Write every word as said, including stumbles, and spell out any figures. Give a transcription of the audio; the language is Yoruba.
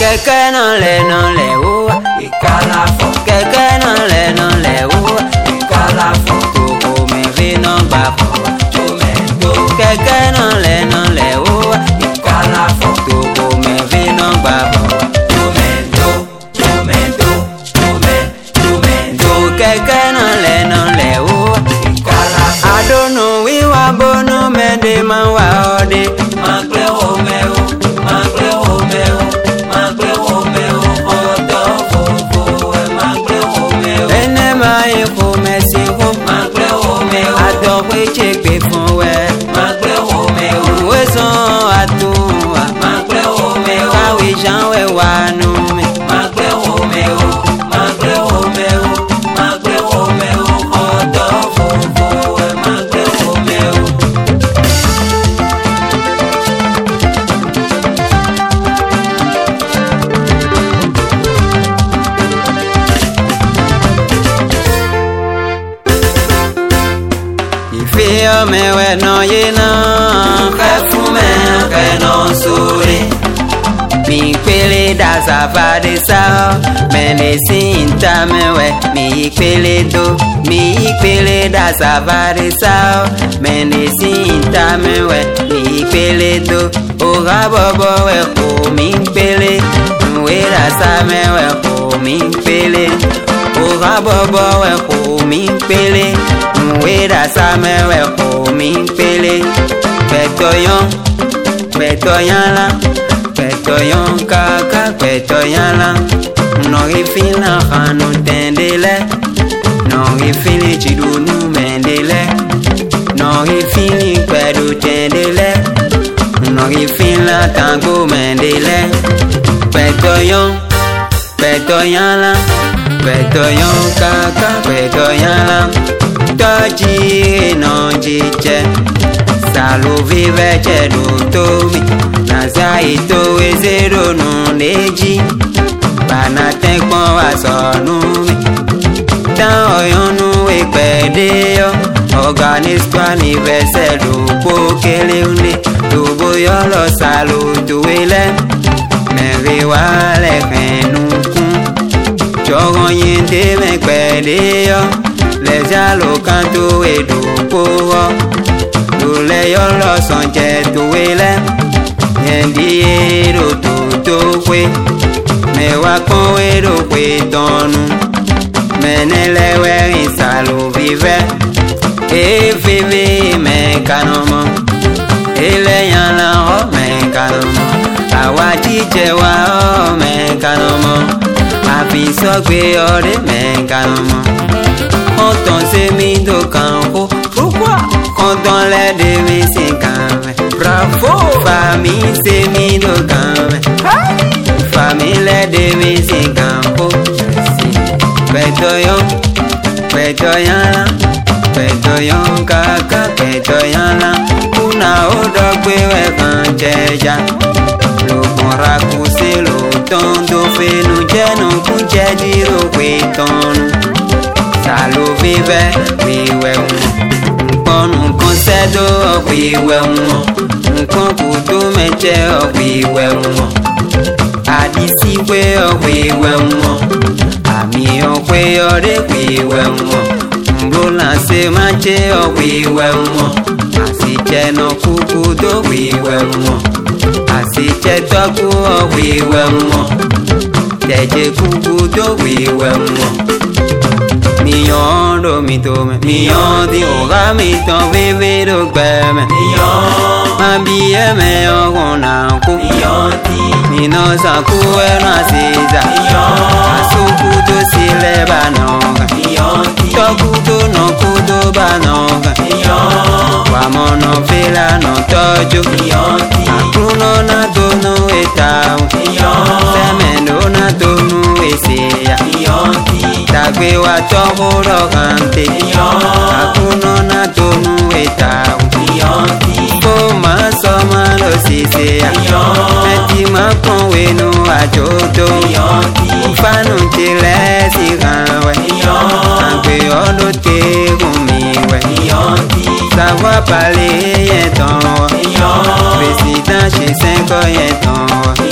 Kẹ̀kẹ́ náà lẹ̀ náà lẹ̀ ó wá. Ìkàlà fọ̀. Kẹ̀kẹ́ náà lẹ̀ náà lẹ̀ ó wá. Ìkàlà fọ̀. Tòkò mẹ́rin náà gbà fọ̀ wá. Tòmẹ́tò. Kẹ̀kẹ́ náà lẹ̀ náà lẹ̀ ó wá. Ìkàlà fọ̀. Tòkò mẹ́rin náà gbà fọ̀ wá. Tòmẹ́tò. Tòmẹ́tò. Tòmẹ́. Tòmẹ́tò. Kẹ̀kẹ́ náà lẹ̀ náà lẹ̀ ó wá. Ìkàlà fọ̀. Adonu wíwá bonu mẹ́ndé máa wà ọ́dẹ. Máa gbé omi o. Máa gbé omi o. Máa gbé omi o. Ọ̀dọ́ fòfò ẹ̀ máa gbé omi o. Ẹnẹ́ máa ń kó mẹ́sì kó. Máa gbé omi o. Àdọ̀pẹ́ ṣe gbé fún wẹ́. Máa gbé omi o. Òwe sàn àtúnwà. Máa gbé omi o. Káwé ṣàwẹ̀ wà nù mí. Máa gbé omi o. Máa gbé omi o. Máa gbé omi o. Ọ̀dọ́ fòfò ẹ̀ máa gbé omi o. Ìfẹ́ ọmọ ẹ̀wẹ̀ náà yé náà. Kẹ́ fún mi kẹ́ náà sórí. Mi pele da safari sao, mene sinta mewe. Mi pele do, mi pele da safari sao, mene sinta mewe. Mi pele do, ora bobo we ko mi pele. We da sa mewe ko mi pele. Ora bobo we ko mi pele. We da sa mewe ko mi pele. Petoyon, petoyan la. Petoyon kaka petoyan la. Nori fila khanu tendele. Nori fili chidunu mendele. Nori fili kwedu tendele. Nori fila tango mendele. Petoyon, petoyan la. Petoyon kaka petoyan la. Toji no jiche. Salo vive chedu tomi. Naza ito ezero nu neji. Bana tekpon wa sonu mi. Tan oyonu ekpede yo. Organisme anniversaire lopo kele unde. Lobo yo lo salo tuwele. Meri wa le kenu kun. Jogon yende mekpede yo. Les alo kanto edopo ho. Lule yo lo sonje tuwele. Yendi ero toto kwe. Me wa kon ero kwe tonu. Menele weri salo vive. E vive me kanomo. Ele yan la ho me kanomo. Awa jije wa ho me kanomo. Afi so gbe ore me kanomo. Konton se mi do kanko. Pourquoi? Konton le de mi si kanwe. Bravo! Famille c'est mis de gamme. Famille de mes campo. Petoyon, petoyan, petoyon kaka petoyan. Una odo kwewe kancheja. Lo konra kuse lo tondo fenu jenu kuncheji ro kwetonu. Salo vive wiwe umo. Nkonu konsedo wiwe umo. Nǹkan kò tó mẹ́jẹ ọ̀pọ̀ ìwẹ̀ wọn. Àdìsí pé ọ̀pọ̀ ìwẹ̀ wọn. Àmì ọ̀pẹ ọ̀rẹ́ pé ìwẹ̀ wọn. Mbó làṣẹ máa jẹ́ ọ̀pọ̀ ìwẹ̀ wọn. Àṣìjẹ́ náà kúkú tó pé ìwẹ̀ wọn. Àṣìjẹ́ tọ́kú ọ̀pọ̀ ìwẹ̀ wọn. Jẹ̀jẹ̀ kúkú tó pé ìwẹ̀ wọn. Miyan do mi to me. Miyan di oga mi tan vive do gbẹmẹ. Miyan. Ma bi eme ọkùn náà kú. Miyan ti. Nínú sàkú ẹnu àṣìṣà. Miyan. Àsokú tó sílẹ̀ bá nà ọ̀gá. Miyan ti. Tọ́kú tó nà kú tó bá nà ọ̀gá. Miyan. Wàmọ̀nà fìlà nà tọ́jú. Miyan ti. Àkúnná náà tó nù ètà. Miyan. Sẹ́mẹ̀ndó náà tó nù èsè yá. Miyan ti. Tàgbé wa tọ́kúrọ̀ kàńté. Miyan. Àkúnná náà tó nù ètà. Miyan ti. Kó máa sọ máa lọ sí ṣe yá. Miyan. Mẹ́tì máa kàn wẹnu àjò tó. Miyan ti. Fánù tilẹ̀ sí kan wẹ̀. Miyan. Àgbè ọdún tẹ́gùn mi wẹ̀. Miyan ti. Sàwọn balẹ̀ yẹn tán wọ̀. Miyan. Pèsìdán ṣe sẹ́kọ̀ yẹn tán wọ̀.